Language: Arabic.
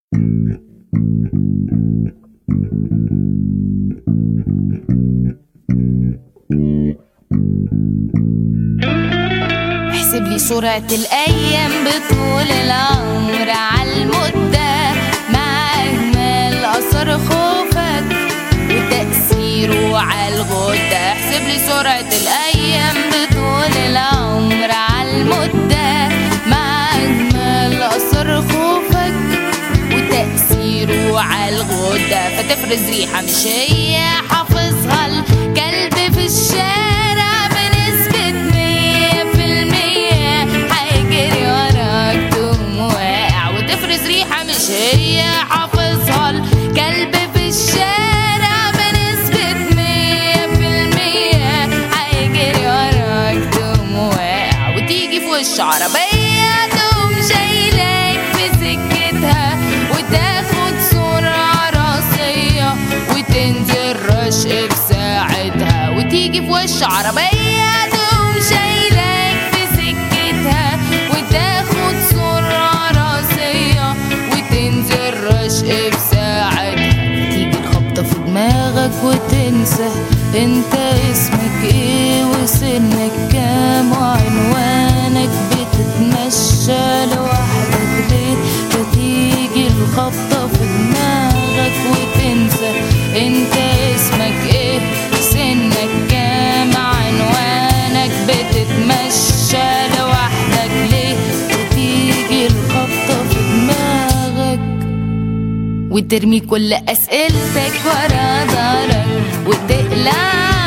احسب لي سرعة الأيام بطول العمر عالمدة، مع إهمال أثر خوفك وتأثيره عالغدة. احسب لي سرعة الأيام بطول العمر عالمدة، مع إهمال أثر خوفك وتأثيره عالغدة. فتفرز ريحة مش هي حافظها الكلب في الشارع بنسبة 100%، هيجري وراك تقوم واقع. وتفرز ريحة مش هي حافظها الكلب في الشارع بنسبة 100%، هيجري وراك تقوم واقع. وتيجي في وش عربية تقوم شايلاك في سكتها وتاخد سرعة راسية وتنزل رشق بساعتها. وتيجي في وش عربية تقوم شايلاك في سكتها وتاخد سرعة راسية وتنزل رشق بساعتها. تيجي الخبطة في دماغك وتنسى انت اسمك ايه وسنك كام وعنوانك، بتتمشى لوحدك ليه؟ فتيجي الخبطة في دماغك وتنسى انت اسمك ايه سنك كام عنوانك، بتتمشى لوحدك ليه؟ وتيجي الخبطة في دماغك وترمي كل أسئلتك ورا ظهرك وتقلع